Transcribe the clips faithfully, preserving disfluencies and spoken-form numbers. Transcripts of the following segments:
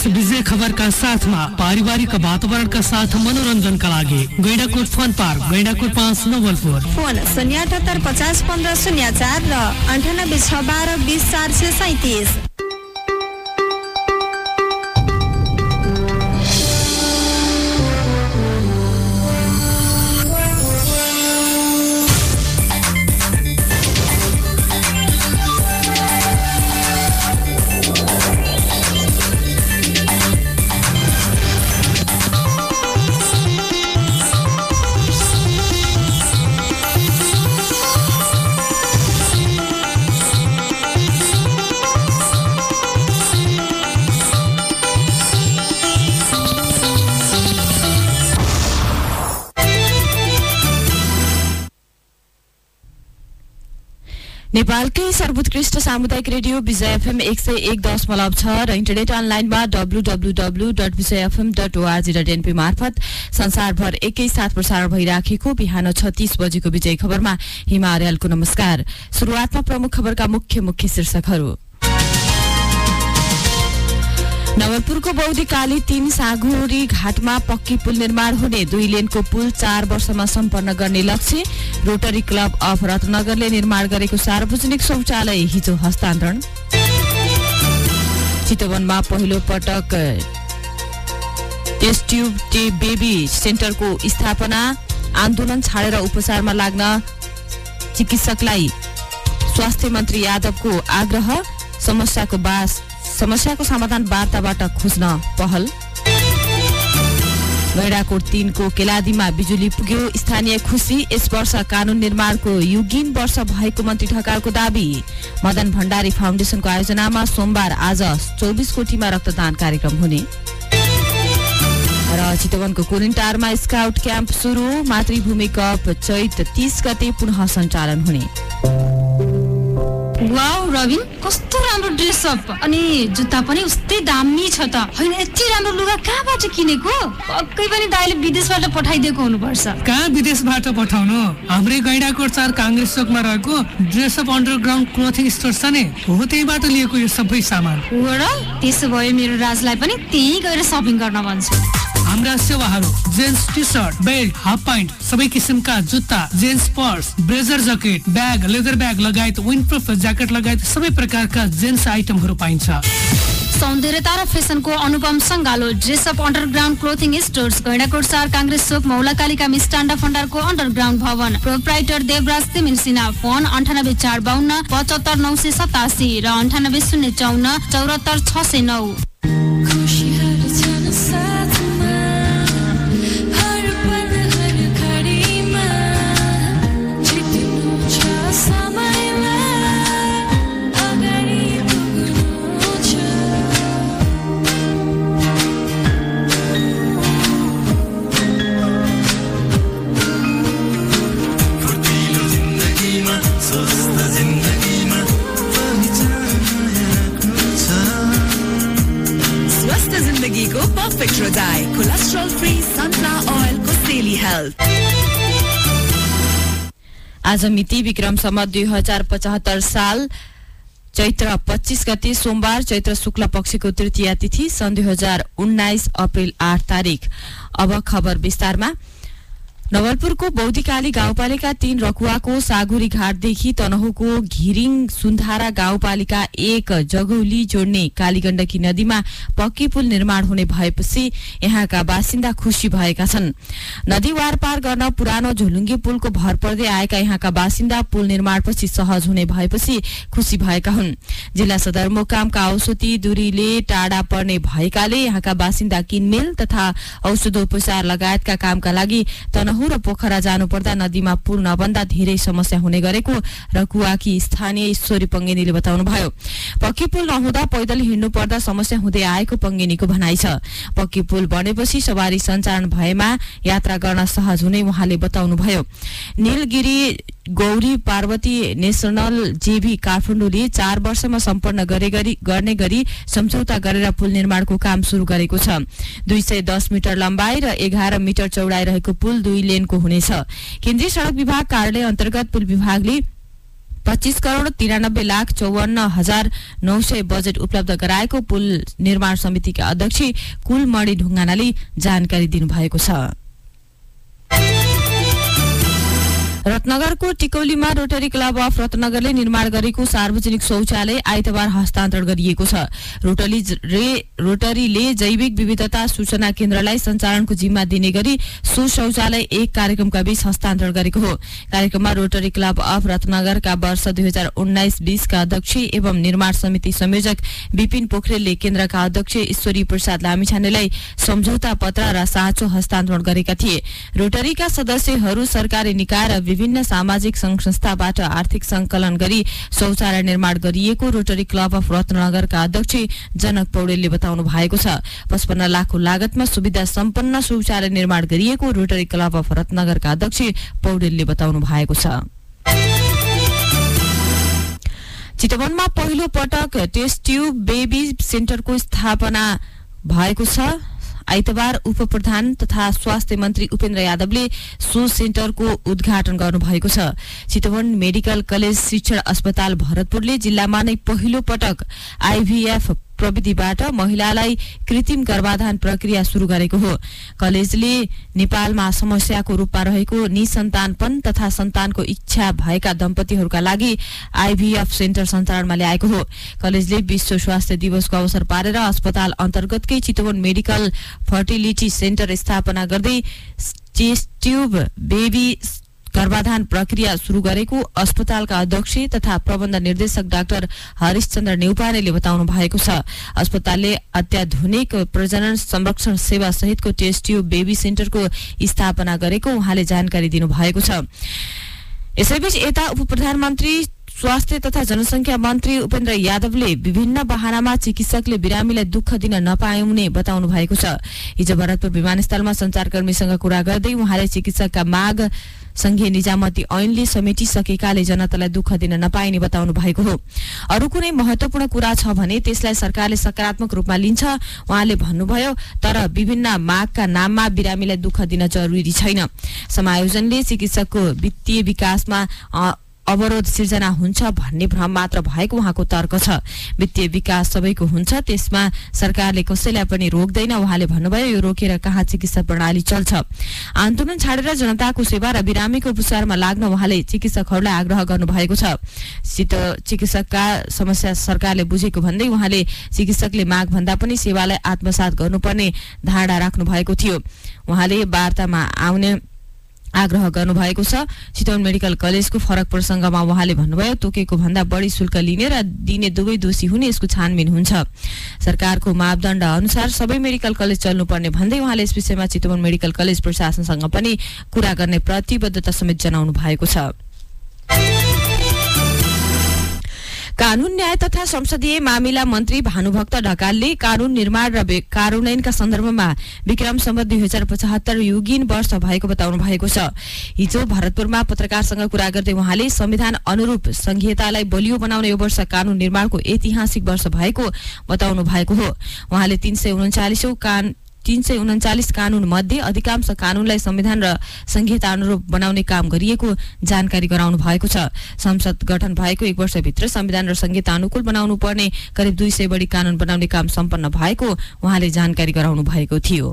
यस विजय खबरका साथमा पारिवारिक वातावरणका साथ मनोरञ्जनका लागि गैंडाकोट फन पार्क गैंडाकोट पाँच नवलपुर। फोन शून्य अठहत्तर पचास पन्ध्र शून्य चार र अन्ठानब्बे छ बाह्र बिस चार सय सैतिस। नेपालकै सर्वोत्कृष्ट सामुदायिक रेडियो विजय एफएम एक सय एक दशमलव छ र इन्टरनेट अनलाइनमा W W W dot Vijay FM dot ORG dot NP मार्फत संसारभर एकैसाथ प्रसारण भइराखेको बिहान छत्तीस बजेको विजय खबरमा हिमा अर्यालको नमस्कार। सुरुवातमा प्रमुख खबरका मुख्य मुख्य शीर्षकहरू। नवलपुरको बौद्धकाली तीन सागुरी घाटमा पक्की पुल निर्माण हुने, दुई लेनको पुल चार वर्षमा सम्पन्न गर्ने लक्ष्य। रोटरी क्लब अफ रत्नगरले निर्माण गरेको सार्वजनिक शौचालय हिजो हस्तान्तरण। चितवनमा पहिलो पटक टेस्ट ट्युब टे बेबी सेन्टरको स्थापना, आन्दोलन छाडेर उपचारमा लाग्न चिकित्सकलाई स्वास्थ्य मन्त्री यादवको आग्रह। समस्याको बास समस्याको समाधान वार्ताबाट खोज्न पहल। गैंडाकोट तीनको केलादीमा बिजुली पुग्यो, स्थानीय खुसी। यस वर्ष कानून निर्माणको युगीन वर्ष भएको मन्त्री ढकालको दावी। मदन भण्डारी फाउन्डेसनको आयोजनामा सोमबार आज चौबिस कोटीमा रक्तदान कार्यक्रम हुने। र चितवनको कोरिन्टारमा स्काउट क्याम्प सुरु, मातृभूमि कप चैत तीस गते पुनः सञ्चालन हुने। वाउ रविन, कस्तो राम्रो ड्रेस अप अनि जुत्ता पनि उस्तै दामी छ त। हैन यति राम्रो लुगा कहाँबाट किनेको? पक्कै पनि दाइले विदेशबाट पठाइदिएको हुनुपर्छ। कहाँ विदेशबाट पठाउनु, हाम्रै गैंडाकोट चार कांग्रेस चोकमा रहेको dress up underground clothing store छ नि, हो त्यहीबाट लिएको यो सबै सामान। हो र, त्यसो भए मेरो राजलाई पनि त्यही गएर सपिङ गर्न भन्छु। हाम्रा सेवाहरू gents T shirt, belt, half pant, सबै किसिमका जुत्ता, gents purse, blazer jacket, bag, leather bag लगायत विन्डप्रुफ ज्याकेट लगायत सबै प्रकारका जेन्स आइटमहरू पाइन्छ। सौन्दर्यता र फेसनको अनुपम सङ्गालो dress up underground clothing stores, Gaindakot चार कांग्रेस चोक, मौलाकालिका मिष्टाण्ड भण्डारको अन्डरग्राउन्ड भवन। Proprietor Devraj Timilsina. Phone अन्ठानब्बे चार बाहन्न पचहत्तर नौ सय सतासी र अन्ठानब्बे शून्य चौन्न चौरात्तर छ सय नौ। पर्फेक्ट रोजाई कोलेस्ट्रोल फ्री सनफ्लावर ऑयल को सेली हेल्थ। आज मिति विक्रम सम्वत दुई हजार पचहत्तर साल चैत्र पच्चीस गते सोमबार, चैत्र शुक्ल पक्षको तृतीया तिथि, सन् दुई हजार उन्नाइस अप्रेल आठ तारिक। अब खबर विस्तारमा। नवलपुरको बौद्धकाली गाउँपालिका तीन रकुवाको सागुरी घाटदेखि तनहुको घिरिङ सुन्धारा गाउँपालिका एक जगौली जोड्ने कालीगण्डकी नदीमा पक्की पुल निर्माण हुने भएपछि यहाँका बासिन्दा खुशी भएका छन्। नदी वारपार गर्न पुरानो झोलुङ्गे पुलको भर पर्दै आएका यहाँका बासिन्दा पुल निर्माणपछि सहज हुने भएपछि खुशी भएका हुन्। जिल्ला सदरमुकामका औषधि दूरीले टाढा पर्ने भएकाले यहाँका बासिन्दा किनमेल तथा औषधोपचार लगायतका कामका लागि तनहु र पोखरा जानुपर्दा नदीमा पुल नबन्दा धेरै समस्या हुने गरेको रकुवाकी स्थानीय ईश्वरी पंगेनीले बताउनुभयो। पक्की पुल नहुँदा पैदल हिँड्नु पर्दा समस्या हुँदै आएको पंगेनीको भनाइ छ। पक्की पुल बनेपछि सवारी सञ्चालन भएमा यात्रा गर्न सहज हुने उहाँले बताउनुभयो। नीलगिरी गौरी पार्वती नेशनल जेबी काठमाडौँले चार वर्षमा सम्पन्न गरे गरी गर्ने गरी सम्झौता गरेर पुल निर्माणको काम शुरू गरेको छ। दुई सय दस मिटर लम्बाई र एघार मिटर चौडाई रहेको पुल दुई लेनको हुनेछ। केन्द्रीय सड़क विभाग कार्यालय अन्तर्गत पुल विभागले पच्चीस करोड तिरानब्बे लाख चौवन्न हजार नौ सय बजेट उपलब्ध गराएको पुल निर्माण समितिका अध्यक्ष कुलमणि ढुङ्गानाले जानकारी दिनुभएको छ। रत्नगरको टिकौलीमा रोटरी क्लब अफ रत्नगरले निर्माण गरेको सार्वजनिक शौचालय आइतबार हस्तान्तरण गरिएको छ। रोटरी रे रोटरीले जैविक विविधता सूचना केन्द्रलाई सञ्चालनको जिम्मा दिने गरी सो शौचालय एक कार्यक्रमका बीच हस्तान्तरण गरेको हो। कार्यक्रममा रोटरी क्लब अफ रत्नगरका वर्ष दुई हजार उन्नाइस बीसका अध्यक्ष एवं निर्माण समिति संयोजक विपिन पोखरेलले केन्द्रका अध्यक्ष ईश्वरी प्रसाद लामिछानेलाई सम्झौता पत्र र साँचो हस्तान्तरण गरेका थिए। रोटरीका सदस्यहरू सरकारी निकाय र विभिन्न सामाजिक संघ संस्थाबाट आर्थिक संकलन गरी शौचालय निर्माण गरिएको रोटरी क्लब अफ रत्नगरका अध्यक्ष जनक पौडेलले बताउनु भएको छ। पचपन्न लाखको लागतमा सुविधा सम्पन्न शौचालय निर्माण गरिएको रोटरी क्लब अफ रत्नगरका अध्यक्ष पौडेलले बताउनु भएको छ। चितवनमा पहिलो पटक टेस्ट ट्युब बेबी सेन्टरको स्थापना भएको छ। आइतबार उप प्रधान तथा स्वास्थ्य मन्त्री उपेन्द्र यादवले सो सेन्टरको उद्घाटन गर्नुभएको छ। चितवन मेडिकल कलेज शिक्षण अस्पताल भरतपुरले जिल्लामा नै पहिलो पटक आइभीएफ प्रविधिबाट महिलालाई कृत्रिम गर्भाधान प्रक्रिया शुरू गरेको हो। कलेजले नेपालमा समस्याको रूपमा रहेको निसन्तानपन तथा सन्तानको इच्छा भएका दम्पतिहरूका लागि आइभीएफ सेन्टर सञ्चालनमा ल्याएको हो। कलेजले विश्व स्वास्थ्य दिवसको अवसर पारेर अस्पताल अन्तर्गतकै चितवन मेडिकल फर्टिलिटी सेन्टर स्थापना गर्दै टेस्ट ट्युब बेबी गर्भाधान प्रक्रिया शुरू गरेको अस्पतालका अध्यक्ष तथा प्रबन्ध निर्देशक डाक्टर हरिशचन्द्र नेउपानेले बताउनु भएको छ। अस्पतालले अत्याधुनिक प्रजनन संरक्षण सेवा सहितको टेस्ट ट्युब बेबी सेन्टरको स्थापना गरेको उहाँले जानकारी दिनुभएको छ। यसैबीच यता उप प्रधानमन्त्री स्वास्थ्य तथा जनसंख्या मन्त्री उपेन्द्र यादवले विभिन्न बहानामा चिकित्सकले बिरामीलाई दुःख दिन नपाउने बताउनु भएको छ। हिजो भरतपुर विमानस्थलमा संचारकर्मीसँग कुरा गर्दै उहाँले चिकित्सकका माग संघीय निजामती ऐनले समेटिसकेकाले जनतालाई दुःख दिन नपाइने बताउनु भएको हो। अरू कुनै महत्वपूर्ण कुरा छ भने त्यसलाई सरकारले सकारात्मक रूपमा लिन्छ उहाँले भन्नुभयो। तर विभिन्न मागका नाममा बिरामीलाई दुःख दिन जरुरी छैन। समायोजनले चिकित्सकको वित्तीय विकासमा अवरोध सिर्जना हुन्छ भन्ने भ्रम मात्र भएको उहाँको तर्क छ। वित्तीय विकास सबैको हुन्छ, त्यसमा सरकारले कसैलाई पनि रोक्दैन उहाँले भन्नुभयो। यो रोकेर कहाँ चिकित्सा प्रणाली चल्छ। आन्दोलन छाडेर जनताको सेवा र बिरामीको उपचारमा लाग्न उहाँले चिकित्सकहरूलाई आग्रह गर्नुभएको छ। चिकित्सकका समस्या सरकारले बुझेको भन्दै उहाँले चिकित्सकले माग भन्दा पनि सेवालाई आत्मसात गर्नुपर्ने धारणा राख्नु भएको थियो। उहाँले वार्तामा आउने आग्रह गर्नुभएको छ। चितवन मेडिकल कलेजको फरक प्रसंगमा उहाँले भन्नुभयो तोकेको भन्दा बढी शुल्क लिने र दिने दुवै दोषी हुने यसको छानबिन हुन्छ। सरकारको मापदण्ड अनुसार सबै मेडिकल कलेज चल्नुपर्ने भन्दै उहाँले यस विषयमा चितवन मेडिकल कलेज प्रशासनसँग पनि कुरा गर्ने प्रतिबद्धता समेत जनाउनु भएको छ। कानून न्याय तथा संसदीय मामिला मन्त्री भानुभक्त ढकालले कानून निर्माण र कार्यान्वयनका सन्दर्भमा विक्रम सम्वत दुई हजार पचहत्तर युगीन वर्ष भएको बताउनु भएको छ। हिजो भरतपुरमा पत्रकारसँग कुरा गर्दै उहाँले संविधान अनुरूप संघीयतालाई बलियो बनाउने यो वर्ष कानून निर्माणको ऐतिहासिक वर्ष भएको बताउनु भएको हो। उहाँले तीन सय उन्चालिसौं कान तीन सय उन्चालिस कानून मध्ये अधिकांश कानूनलाई संविधान र संहिता अनुरूप बनाउने काम गरिएको जानकारी गराउनु भएको छ। संसद गठन भएको एक वर्षभित्र संविधान र संहिता अनुकूल बनाउनु पर्ने करिब दुई सय बढी कानून बनाउने काम सम्पन्न भएको उहाँले जानकारी गराउनु भएको थियो।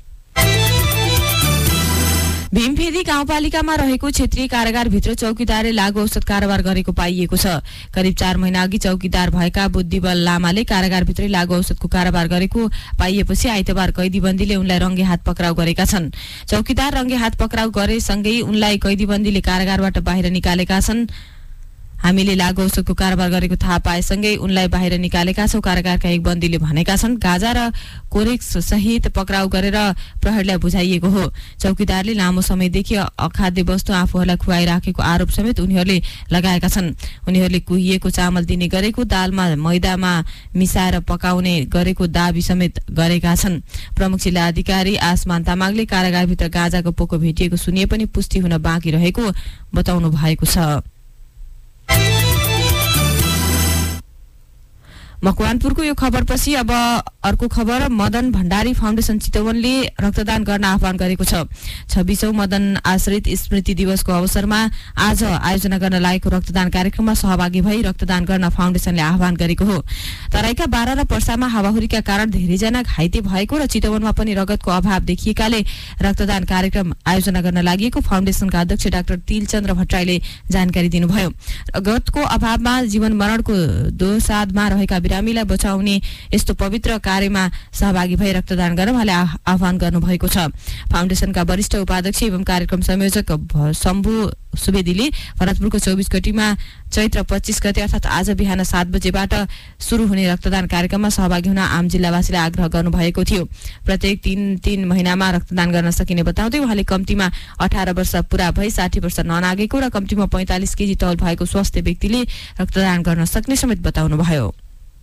भीमफेदी गाउँपालिकामा रहेको क्षेत्रीय कारागारभित्र चौकीदारले लागू औषध कारोबार गरेको पाइएको छ। करिब चार महिना अघि चौकीदार भएका बुद्धिबल लामाले कारागारभित्रै लागू औषधको कारोबार गरेको पाइएपछि आइतबार कैदीबन्दीले उनलाई रंगे हात पक्राउ गरेका छन्। चौकीदार रंगे हात पक्राउ गरेसँगै उनलाई कैदीबन्दीले कारागारबाट बाहिर निकालेका छन्। हामीले लागू औषधको कारोबार गरेको थाहा पाएसँगै उनलाई बाहिर निकालेका छौं, कारागारका एक बन्दीले भनेका छन्। गाजा र कोरेक्स सहित पक्राउ गरेर प्रहरीलाई बुझाइएको हो। चौकीदारले लामो समयदेखि अखाद्य वस्तु आफूहरूलाई खुवाइराखेको आरोप समेत उनीहरूले लगाएका छन्। उनीहरूले कुहिएको चामल दिने गरेको, दालमा मैदामा मिसाएर पकाउने गरेको दाबी समेत गरेका छन्। प्रमुख जिल्ला अधिकारी आसमान तामाङले कारागारभित्र गाजाको पोको भेटिएको सुनिए पनि पुष्टि हुन बाँकी रहेको बताउनु भएको छ। मकवानपुरको यो खबरपछि अब अर्को खबर। मदन भण्डारी फाउन्डेसन चितवनले रक्तदान गर्न आह्वान गरेको छ। छब्बीसौं मदन आश्रित स्मृति दिवसको अवसरमा आज आयोजना गर्न लागेको रक्तदान कार्यक्रममा सहभागी भई रक्तदान गर्न फाउन्डेसनले आह्वान गरेको हो। तराईका बारा र पर्सामा हावाहुरीका कारण धेरैजना घाइते भएको र चितवनमा पनि रगतको अभाव देखिएकाले रक्तदान कार्यक्रम आयोजना गर्न लागि फाउन्डेसनका अध्यक्ष डाक्टर तिलचन्द्र भट्टराईले जानकारी दिनुभयो। रगतको अभावमा जीवन मरणको दोसादमा रहेका बिरामीलाई बचाउने यस्तो पवित्र कार्यमा सहभागी भई रक्तदान गर्न उहाँले आह्वान गर्नुभएको छ। फाउन्डेसनका वरिष्ठ उपाध्यक्ष एवं कार्यक्रम संयोजक शम्भु सुवेदीले भरतपुरको चौबीस गतिमा चैत्र पच्चीस गते अर्थात् आज बिहान सात बजेबाट शुरू हुने रक्तदान कार्यक्रममा सहभागी हुन आम जिल्लावासीलाई आग्रह गर्नुभएको थियो। प्रत्येक तीन तीन महिनामा रक्तदान गर्न सकिने बताउँदै उहाँले कम्तीमा अठार वर्ष पूरा भई साठी वर्ष ननागेको र कम्तीमा पैंतालिस केजी तौल भएको स्वस्थ व्यक्तिले रक्तदान गर्न सक्ने समेत बताउनुभयो।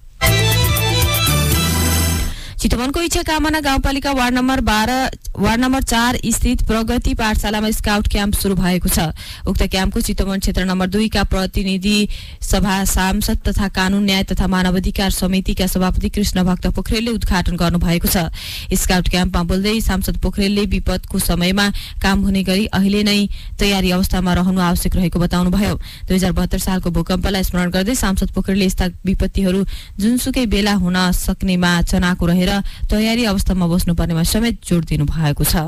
चितवनको इच्छा कामना गाउँपालिका वार्ड नम्बर बाह्र वार्ड नम्बर चार स्थित प्रगति पाठशालामा स्काउट क्याम्प शुरू भएको छ। उक्त क्याम्पको चितवन क्षेत्र नम्बर दुई का प्रतिनिधि सभा सांसद तथा कानून न्याय तथा मानवाधिकार समितिका सभापति कृष्ण भक्त पोखरेलले उद्घाटन गर्नुभएको छ। स्काउट क्याम्पमा बोल्दै सांसद पोखरेलले विपदको समयमा काम हुने गरी अहिले नै तयारी अवस्थामा रहनु आवश्यक रहेको बताउनुभयो। दुई हजार बहत्तर सालको भूकम्पलाई स्मरण गर्दै सांसद पोखरेलले यस्ता विपत्तिहरू जुनसुकै बेला हुन सक्नेमा चनाको रहेर तयारी अवस्थामा बस्नुपर्नेमा समेत जोड दिनु भएको छ।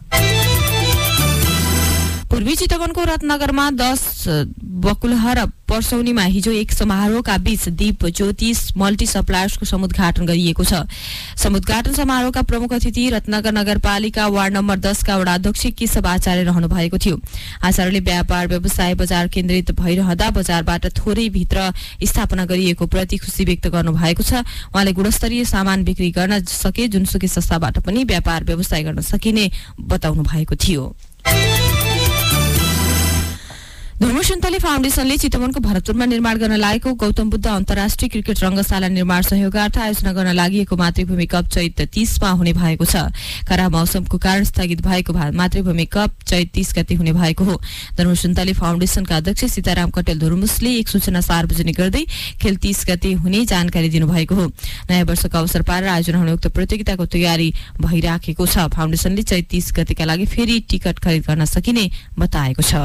पूर्वी चितवनको रत्नगरमा दस बकुलह र पर्सौनीमा हिजो एक समारोहका बीच दीप ज्योति मल्टी सप्लायर्सको समुद्घाटन गरिएको छ। समुद्घाटन समारोहका प्रमुख अतिथि रत्नगर नगरपालिका वार्ड नम्बर दस का वडा अध्यक्ष केशव आचार्य रहनु भएको थियो। आचार्यले व्यापार व्यवसाय बजार केन्द्रित भइरहँदा बजारबाट थोरै भित्र स्थापना गरिएको प्रति खुशी व्यक्त गर्नु भएको छ। उहाँले गुणस्तरीय सामान बिक्री गर्न सके जुनसुकै संस्थाबाट पनि व्यापार व्यवसाय गर्न सकिने बताउनु भएको थियो। धर्म सुन्तली फाउन्डेसनले चितवनको भरतपुरमा निर्माण गर्न लागेको गौतम बुद्ध अन्तर्राष्ट्रिय क्रिकेट रंगशाला निर्माण सहयोगार्थ आयोजना गर्न लागि मातृभूमि कप चैत तीसमा हुने भएको छ। खराब मौसमको कारण स्थगित भएको मातृभूमि कप चैत तीस गते हुने भएको हो। धर्म सुन्तली फाउन्डेसनका अध्यक्ष सीताराम कटेल धुर्मुसले एक सूचना सार्वजनिक गर्दै खेल तीस गते हुने जानकारी दिनुभएको हो। नयाँ वर्षको अवसर पारेर आयोजना हुने उक्त प्रतियोगिताको तयारी भइराखेको छ। फाउन्डेसनले चैत तीस गतेका लागि फेरि टिकट खरिद गर्न सकिने बताएको छ।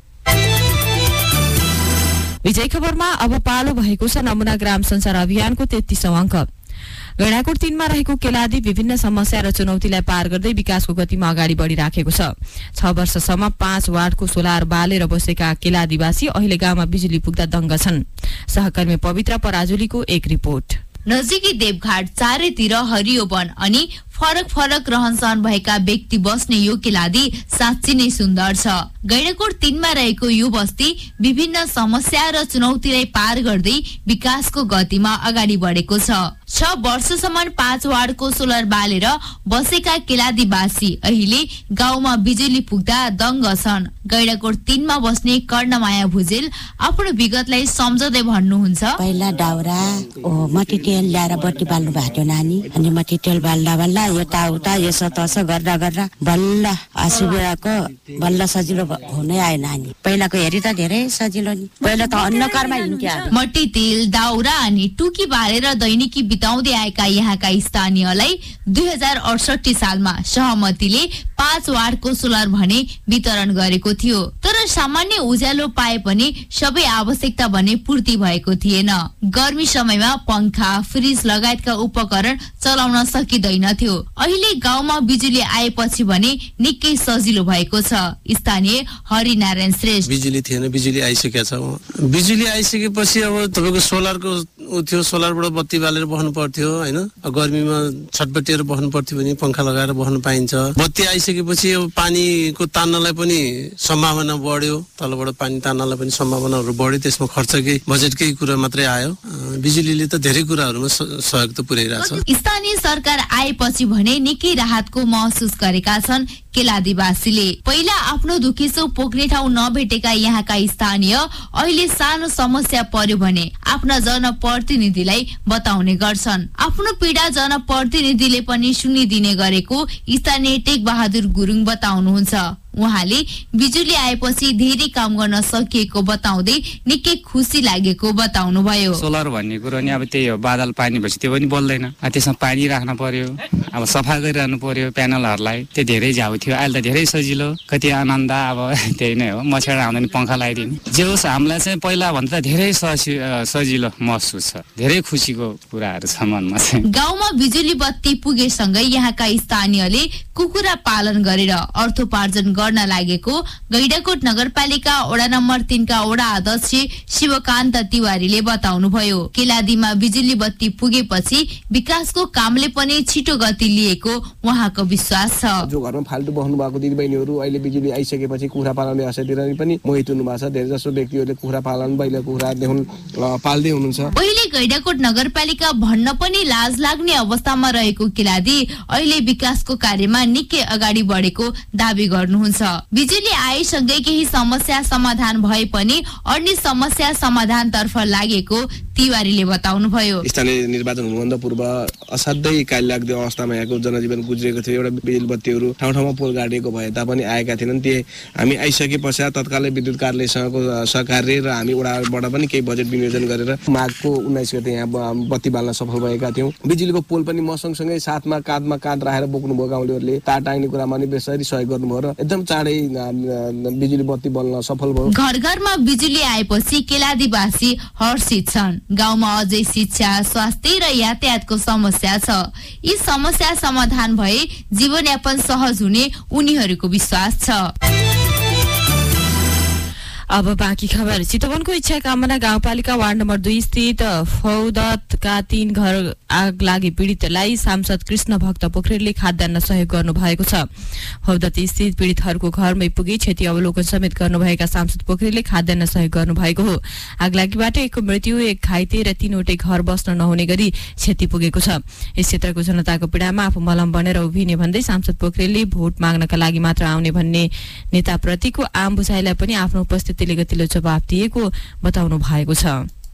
विजय खबरमा अब पालो भएको छ नमुना ग्राम संसार अभियानको तेत्तीसौं अङ्क। गैंडाकोट तीनमा रहेको केलादी विभिन्न समस्या र चुनौतीलाई पार गर्दै विकासको गतिमा अगाडि बढिराखेको छ। छ वर्षसम्म पाँच वार्डको सोलर बालेर बसेका केलादीवासी अहिले गाउँमा बिजुली पुग्दा दङ्ग छन्। सहकर्मी पवित्र पराजुलीको एक रिपोर्ट। नजिकै देवघाट चारैतिर हरियो वन अनि फरक फरक रहनसहन भएका व्यक्ति बस्ने यो केलादी साँच्चै नै सुन्दर छ। गैंडाकोट तीनमा रहेको यो बस्ती विभिन्न समस्या र चुनौतीलाई पार गर्दै विकासको गतिमा अगाडि बढेको छ। छ वर्षसम्म पाँच वार्डको सोलर बालेर बसेका केलादीवासी अहिले गाउँमा बिजुली पुग्दा दङ्ग छन्। गैंडाकोट तीनमा बस्ने कर्णमाया भुजेल आफ्नो विगतलाई सम्झँदै भन्नुहुन्छ, पहिला दाउरा ओ मटिटेल ल्याएर बत्ती बाल्नु भएको नानी, अनि मटिटेल बाल्दा बाल्दा यताउता यसो तसो गर्दा गर्दा बल्ल असुविधाको बल्ल सजिलो हुनै आयो नानी। पहिलाको हेरी त धेरै सजिलो नि, पहिला त अन्नकारमा हिँड्थ्यो। मट्टी तेल दाउरा अनि टुकी बालेर दैनिकी बिताउँदै आएका यहाँका स्थानीयलाई दुई हजार अडसठी सालमा सहमतिले पाँच वार्डको सोलर भने वितरण गरेको थियो। तर सामान्य उज्यालो पाए पनि सबै आवश्यकता भने पूर्ति भएको थिएन। गर्मी समयमा पंखा फ्रिज लगायतका उपकरण चलाउन सकिँदैनथ्यो। अहिले गाउँमा बिजुली आएपछि भने निकै सजिलो भएको छ। स्थानीय हरिनारायण श्रेष्ठ, बिजुली थिएन, बिजुली आइसकेको छ। बिजुली आइसकेपछि अब तपाईँको सोलरको थियो, सोलरबाट बत्ती बालेर बस्नु पर्थ्यो होइन। गर्मीमा छटपटिएर बस्नु पर्थ्यो भने पंखा लगाएर बस्नु पाइन्छ। बत्ती आइसकेपछि अब पानीको तान्नलाई पनि सम्भावना बढ्यो, तलबाट पानी तान्नलाई पनि सम्भावनाहरू बढ्यो। त्यसमा खर्चकै बजेटकै कुरा मात्रै आयो। बिजुलीले त धेरै कुराहरूमा सहयोग त पुर्याइरहेछ। स्थानीय सरकार आएपछि भने निकै राहतको महसुस गरेका छन् केलादीवासीले। पहिला आफ्नो दुखीसो पोख्ने ठाउँ नभेटेका यहाँका स्थानीय अहिले सानो समस्या पर्यो भने आफ्ना जनप्रतिनिधिलाई बताउने गर्छन्। आफ्नो पीडा जनप्रतिनिधिले पनि सुनिदिने गरेको स्थानीय टेक बहादुर गुरुङ बताउनुहुन्छ। उहाँले बिजुली आएपछि धेरै काम गर्न सकिएको बताउँदै निकै खुसी लागेको बताउनु भयो। सोलर भन्ने कुरो नि अब त्यही हो, बादल पानी भएपछि त्यो पनि बोल्दैन, त्यसमा पानी राख्न पर्यो, अब सफा गरिरहनु पर्यो प्यानलहरूलाई, त्यो धेरै झ्याउ थियो। अहिले त धेरै सजिलो, कति आनन्द, अब त्यही नै हो। मच्छर आउँदैन पङ्खा लगाइदिने, जे होस् हामीलाई चाहिँ पहिला भन्दा धेरै सजिलो महसुस छ, धेरै खुसीको कुराहरू छ मनमा चाहिँ। गाउँमा बिजुली बत्ती पुगेसँगै यहाँका स्थानीयले कुखुरा पालन गरेर अर्थोपार्जन गर्न लागेको गैंडाकोट नगरपालिका वडा नम्बर तीन का वडा अध्यक्ष शिवकान्त तिवारीले बताउनुभयो। केलादीमा बिजुली बत्ती पुगेपछि विकासको कामले पनि छिटो गति लिएको उहाँको विश्वास छ। जो घरमा फाल्टु बस्नु भएको दिदीबहिनीहरू अहिले बिजुली आइसकेपछि कुखुरा पालन व्यवसायतिर पनि मोहित हुनु भएको छ। धेरै जसो व्यक्तिहरूले कुखुरा पालन बैला कुखुरा पाल्दै हुनुहुन्छ। पहिले गैंडाकोट नगरपालिका भन्न पनि लाज लाग्ने अवस्थामा रहेको केलादी अहिले विकासको कार्यमा निकै अगाडि बढेको दावी गर्नुहुन्छ। बिजुली आएसँगै केही समस्या समाधान भए पनि अन्य समस्या समाधान तर्फ लागेको तिवारीले बताउनुभयो। स्थानीय निर्वाचन हुनुभन्दा पूर्व असाध्यै काली लाग्दो अवस्थामा यहाँको जनजीवन गुज्रेको थियो। एउटा बिजुली बत्तीहरू ठाउँ ठाउँमा पोल गाडिएको भए तापनि आएका थिएनन्। त्यो हामी आइसके पश्चात तत्कालै विद्युत कार्यालयसँगको सहकार्य र हामी वडाबाट पनि केही बजेट विनियोजन गरेर माघको उन्नाइस गते यहाँ बत्ती बाल्न सफल भएका थियौँ। बिजुलीको पोल पनि मसँगसँगै साथमा काँधमा काँध राखेर बोक्नुभयो। गाउँलेहरूले तार टाङ्ने कुरामा पनि बेसरी सहयोग गर्नुभयो र एकदम चाँडै बिजुली बत्ती बल्न सफल भयो। घर घरमा बिजुली आएपछि केलादीवासी हर्षित छन्। गाउँमा अझै शिक्षा, स्वास्थ्य र यातायातको समस्या छ। यी समस्या समाधान भए जीवनयापन सहज हुने उनीहरूको विश्वास छ। अब बाँकी खबर। चितवनको इच्छा कामना गाउँपालिका वार्ड नम्बर दुई स्थित फौदतका तीन घर आग लागि पीड़ितलाई सांसद कृष्ण भक्त पोखरेलले खाद्यान्न सहयोग गर्नु भएको छ। फौदत स्थित पीड़ितहरूको घरमै पुगी क्षति अवलोकन समेत गर्नुभएका सांसद पोखरेलले खाद्यान्न सहयोग गर्नु भएको हो। आगलागीबाट एकको मृत्यु, एक घाइते र तीनवटै घर बस्न नहुने गरी क्षति पुगेको छ। यस क्षेत्रको जनताको पीडामा आफू मलम बनेर उभिने भन्दै सांसद पोखरेलले भोट माग्नका लागि मात्र आउने भन्ने नेताप्रतिको आम बुझाइलाई पनि आफ्नो उपस्थिति गतिलो जवाब दिएको बताउनु भएको छ।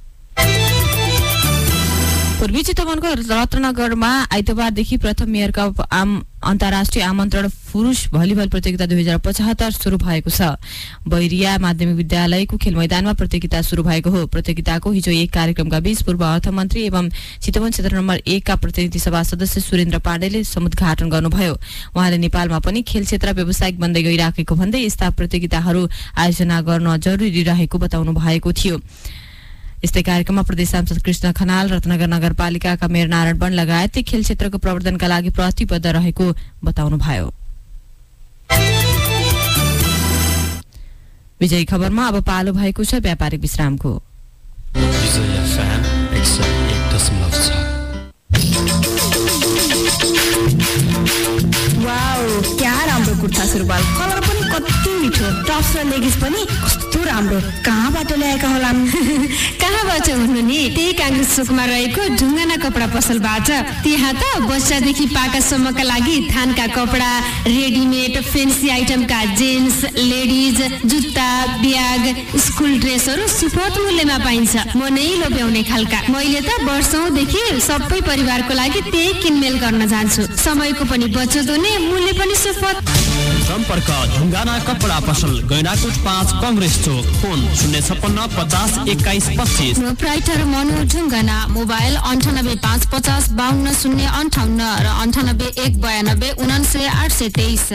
पूर्वी चितवनको रत्नगरमा आइतबारदेखि प्रथम मेयर कप आम अन्तर्राष्ट्रिय आमन्त्रण पुरुष भलिबल प्रतियोगिता दुई हजार पचहत्तर शुरू भएको छ। बैरिया माध्यमिक विद्यालयको खेल मैदानमा प्रतियोगिता शुरू भएको हो। प्रतियोगिताको हिजो एक कार्यक्रमका बीच पूर्व अर्थमन्त्री एवं चितवन क्षेत्र नम्बर एक का प्रतिनिधि सभा सदस्य सुरेन्द्र पाण्डेले समुद्घाटन गर्नुभयो। उहाँले नेपालमा पनि खेल क्षेत्र व्यावसायिक बन्दै गइराखेको भन्दै यस्ता प्रतियोगिताहरू आयोजना गर्न जरुरी रहेको बताउनु भएको थियो। यस्तै कार्यक्रममा प्रदेश सांसद कृष्ण खनाल, रत्नगर नगरपालिकाका मेयर नारायण वन लगायत खेल क्षेत्रको प्रवर्धनका लागि प्रतिबद्ध रहेको बताउनुभयो। विजयी खबरमा अब पालो भएको छ व्यापारिक विश्रामको। वाउ, क्या राम्रो कुर्ता सुरुवाल, कलर पनि कति मिठो, टप्स र लेगिस पनि कस्तो राम्रो। कहाँबाट ल्याएका होला? कहाँबाट हुनु नि? त्यही काङ्ग्रेस चोकमा रहेको ढुङ्गाना कपडा पसलबाट। त्यहाँ त बच्चादेखि पाकासम्मका लागि थानका कपडा, रेडिमेड, फेन्सी आइटमका जेन्ट्स, लेडिज, जुत्ता, ब्याग, स्कुल ड्रेसहरू सुपथ मूल्यमा पाइन्छ। मनै लोभ्याउने खालका। मैले त वर्षौंदेखि सबै परिवारको लागि त्यही किनमेल गर्न जान्छु। समयको पनि बचत हुने, मूल्य पनि सुपथ। सम्पर्क ढुङ्गाना कपडा पसल, गैंडाकोट पाँच कांग्रेस चौक, फोन शून्य छप्पन्न पचास एक्काइस पच्चीस। प्रोप्राइटर मनु ढुङ्गाना, मोबाइल अन्ठानब्बे पाँच पचास बाहन्न शून्य अन्ठाउन्न र अन्ठानब्बे एक बयानब्बे उनान्सय आठ सय तेइस।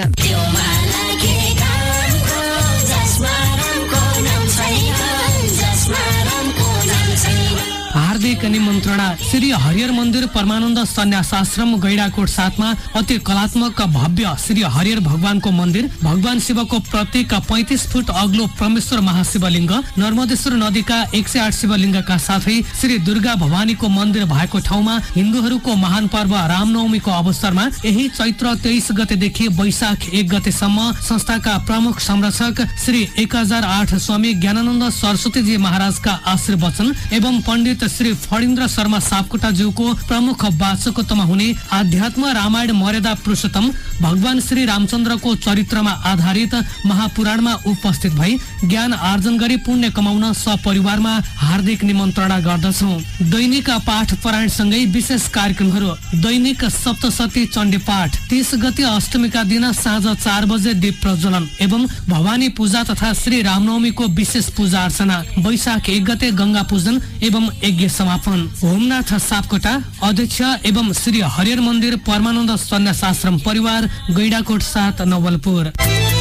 हार्दिक निमन्त्रणा। श्री हरिहर मन्दिर परमानन्द सन्यास आश्रम गैंडाकोट साथमा अति कलात्मक भव्य श्री हरिहर भगवानको मन्दिर, भगवान शिवको प्रतीक पैंतीस फुट अग्लो परमेश्वर महाशिवलिङ्ग, नर्मदेश्वर नदीका एक सय आठ शिवलिङ्गका साथै श्री दुर्गा भवानीको मन्दिर भएको ठाउँमा हिन्दूहरूको महान पर्व रामनवमीको अवसरमा यही चैत्र तेइस गतेदेखि वैशाख एक गतेसम्म संस्थाका प्रमुख संरक्षक श्री एक हजार आठ स्वामी ज्ञानानन्द सरस्वतीजी महाराजका आशीर्वचन एवं पण्डित श्री फणिन्द्र शर्मा सापकोटाज्यूको प्रमुख वाचकत्वमा हुने आध्यात्म रामायण मर्यादा पुरुषोत्तम भगवान श्री रामचन्द्रको चरित्रमा आधारित महापुराणमा उपस्थित भई ज्ञान आर्जन गरी पुण्य कमाउन सपरिवारमा हार्दिक निमन्त्रणा गर्दछौ। दैनिक पाठ पारायण सँगै विशेष कार्यक्रमहरू। दैनिक सप्तशती चण्डी पाठ, तीस गते अष्टमीका दिन साँझ चार बजे दीप प्रज्वलन एवं भवानी पूजा तथा श्री रामनवमीको विशेष पूजा अर्चना। वैशाख एक गते गंगा पूजन एवं यज्ञ समापन। होमनाथ सापकोटा अध्यक्ष एवं श्री हरिहर मन्दिर परमानन्द सन्यास आश्रम परिवार, गैडाकोट सात, नवलपुर।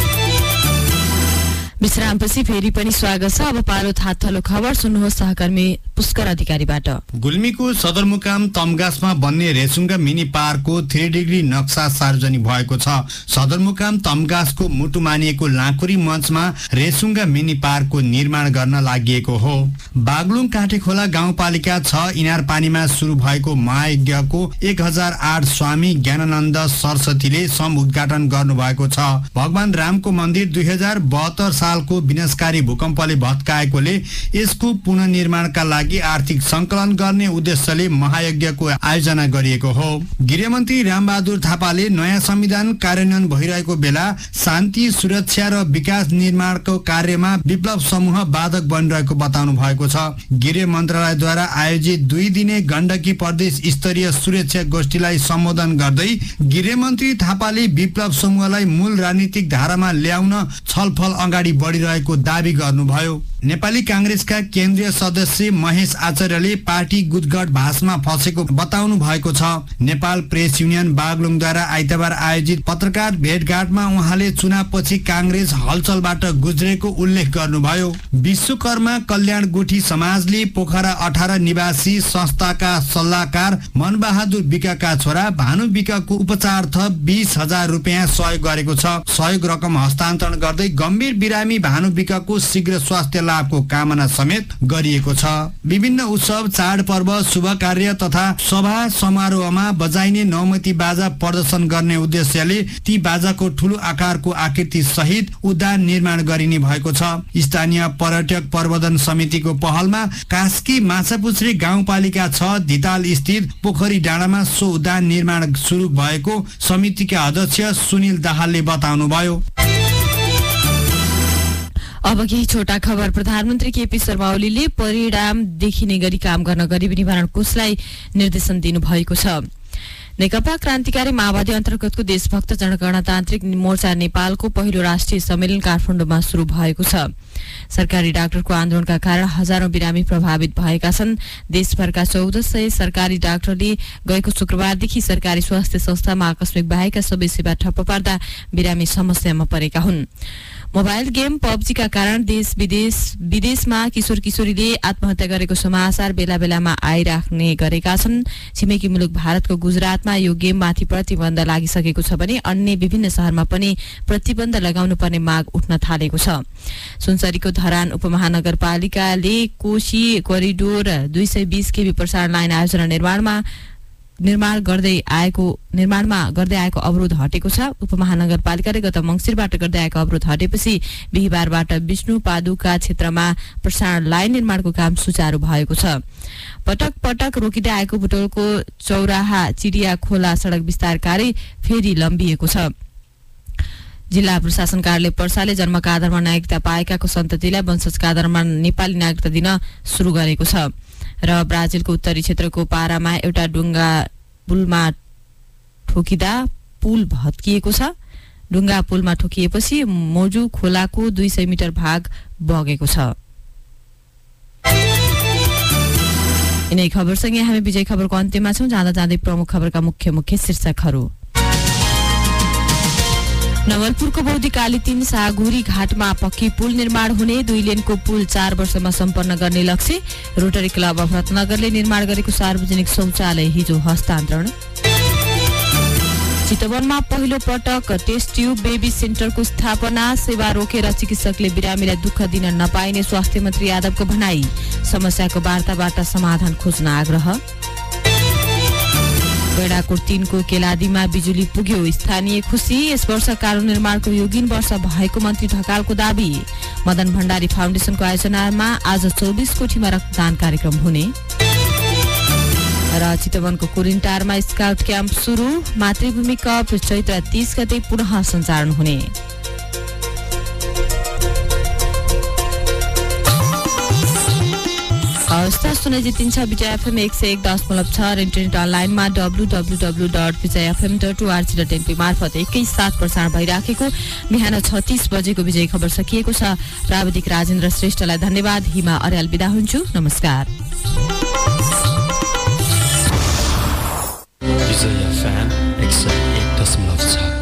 विश्रामपछि फेरि पनि स्वागत छ। अब पालो थातलो खबर सुन्नुहोस् सहकर्मी पुष्कर अधिकारीबाट। गुल्मीको सदरमुकाम तमगासमा बन्ने रेसुङ्गा मिनी पार्कको थ्री डिग्री नक्सा सार्वजनिक भएको छ। सदरमुकाम तमगासको मुटु मानिएको लाँकुरी मञ्चमा रेसुङ्गा मिनी पार्कको निर्माण गर्न लागि हो। बागलुङ काँटेखोला गाउँपालिका छ इनार पानीमा सुरु भएको महायज्ञको एक हजार आठ स्वामी ज्ञानानन्द सरस्वतीले सम उद्घाटन गर्नुभएको छ। भगवान रामको मन्दिर दुई हजार बहत्तर सालको विनाशकारी भूकम्पले भत्काएकोले यसको पुनर्निर्माणका लागि आर्थिक संकलन गर्ने उद्देश्यले महायज्ञको आयोजना गरिएको हो। गृहमन्त्री रामबहादुर थापाले नयाँ संविधान कार्यान्वयन भइरहेको बेला शान्ति, सुरक्षा र विकास निर्माणको कार्यमा विप्लव समूह बाधक बनिरहेको बताउनु भएको छ। गृह मन्त्रालयद्वारा आयोजित दुई दिने गण्डकी प्रदेश स्तरीय सुरक्षा गोष्ठीलाई सम्बोधन गर्दै गृहमन्त्री थापाले विप्लव समूहलाई मूल राजनीतिक धारामा ल्याउन छलफल अगाडि बढिरहेको दावी गर्नुभयो। नेपाली कांग्रेसका केन्द्रीय सदस्य महेश आचार्यले पार्टी गुटगट भाषमा फसेको बताउनु भएको छ। नेपाल प्रेस युनियन बागलुङद्वारा आइतबार आयोजित पत्रकार भेटघाटमा उहाँले चुनावपछि कांग्रेस हलचलबाट गुज्रेको उल्लेख गर्नुभयो। विश्वकर्मा कल्याण गुठी समाजले पोखरा अठारह निवासी संस्थाका सल्लाहकार मनबहादुर विकाका छोरा भानु विकाको उपचारार्थ बीस हजार रुपियाँ सहयोग गरेको छ। सहयोग रकम हस्तान्तरण गर्दै गम्भीर बिरामी भानु विकाको शीघ्र स्वास्थ्य लाभको कामना समेत गरिएको छ। विभिन्न उत्सव, चाडपर्व, शुभ कार्य तथा सभा समारोहमा बजाइने नौमती बाजा प्रदर्शन गर्ने उद्देश्यले ती बाजाको ठूलो आकारको आकृति सहित उद्यान निर्माण गरिने भएको छ। स्थानीय पर्यटक प्रबन्धन समितिको पहलमा कास्की माछापुछ्री गाउँपालिका छ धिताल स्थित पोखरी डाँडामा सो उद्यान निर्माण सुरु भएको समितिका अध्यक्ष सुनिल दाहालले बताउनुभयो। अब केही छोटा खबर। प्रधानमन्त्री केपी शर्मा ओलीले परिणाम देखिने गरी काम गर्न गरिबी निवारण कोषलाई निर्देशन दिनु भएको छ। नेकपा क्रान्तिकारी माओवादी अन्तर्गतको देशभक्त जनगणतान्त्रिक मोर्चा नेपालको पहिलो राष्ट्रिय सम्मेलन काठमाडौँमा शुरू भएको छ। सरकारी डाक्टरको आन्दोलनका कारण हजारौं बिरामी प्रभावित भएका छन्। देशभरका चौध सय सरकारी डाक्टरले गएको शुक्रबारदेखि सरकारी स्वास्थ्य संस्थामा आकस्मिक बाहेकका सबै सेवा ठप्प पार्दा बिरामी समस्यामा परेका हुन्। मोबाइल गेम पबजीका कारण देश विदेश विदेशमा किशोर किशोरीले आत्महत्या गरेको समाचार बेला बेलामा आइराख्ने गरेका छन्। छिमेकी मुलुक भारतको गुजरातमा यो गेममाथि प्रतिबन्ध लागिसकेको छ भने अन्य विभिन्न शहरमा पनि प्रतिबन्ध लगाउनु पर्ने माग उठ्न थालेको छ। सुनसरीको धरान उपमहानगरपालिकाले कोशी कोरिडोर दुई सय बीस केबी प्रसारण लाइन आयोजना निर्माणमा निर्माण गर्दै आएको निर्माणमा गर्दै आएको अवरोध हटेको छ। उपमहानगरपालिकाले गत मंसिरबाट गर्दै आएको अवरोध हटेपछि बिहीबारबाट विष्णु पादुका क्षेत्रमा प्रसारण लाइन निर्माणको काम सुचारू भएको छ। पटक पटक रोकिँदै आएको बुटोलको चौराहा चिडिया खोला सड़क विस्तार कार्य फेरि लम्बिएको छ। जिल्ला प्रशासन कार्यालय पर्साले जन्मका आधारमा नागरिकता पाएकाको सन्ततिलाई वंशजका आधारमा नेपाली नागरिकता दिन शुरू गरेको छ। र ब्राजिलको उत्तरी क्षेत्रको पारामा एउटा डुङ्गा पुलमा ठोकिँदा पुल भत्किएको छ। डुङ्गा पुलमा ठोकिएपछि मोजु खोलाको दुई सय मिटर भाग बगेको छ। यिनै खबरसँगै हामी विजय खबरको अन्त्यमा छौं। जाँदा जाँदै प्रमुख खबरका मुख्य मुख्य शीर्षकहरू। नवलपुरको बौद्धिकाली तीन सागुरी घाटमा पक्की पुल निर्माण हुने, दुई लेनको पुल चार वर्षमा सम्पन्न गर्ने लक्ष्य। रोटरी क्लब अफ रत्नगरले निर्माण गरेको सार्वजनिक शौचालय हिजो हस्तान्तरण। चितवनमा पहिलो पटक टेस्ट ट्युब बेबी सेन्टरको स्थापना, सेवा रोकेर चिकित्सकले बिरामीलाई दुःख दिन नपाइने स्वास्थ्य मन्त्री यादवको भनाई। समस्याको वार्ताबाट समाधान खोज्न आग्रह। गैडाकोट तीनको केलादीमा बिजुली पुग्यो, स्थानीय खुसी। यस वर्ष कानून निर्माणको योगिन वर्ष भएको मन्त्री ढकालको दावी। मदन भण्डारी फाउन्डेसनको आयोजनामा आज चौबिस कोठीमा रक्तदान कार्यक्रम हुने। र र चितवनको कुरिन्टारमा स्काउट क्याम्प सुरु। मातृभूमि कप चैत्र तीस गते पुनः सञ्चालन हुने। अवस्था सुने जितिन्छ विजय एफएम एक सय एक दशमलव छ र इन्टरनेट अनलाइनमा W W W dot Vijay FM dot ORG dot NP मार्फत एकैसाथ प्रसारण भइराखेको बिहान छत्तीस बजेको विजय खबर सकिएको छ। प्राविधिक राजेन्द्र श्रेष्ठलाई धन्यवाद। हिमा अर्याल बिदा हुन्छु। नमस्कार। विजय एफएम एक सय एक दशमलव छ।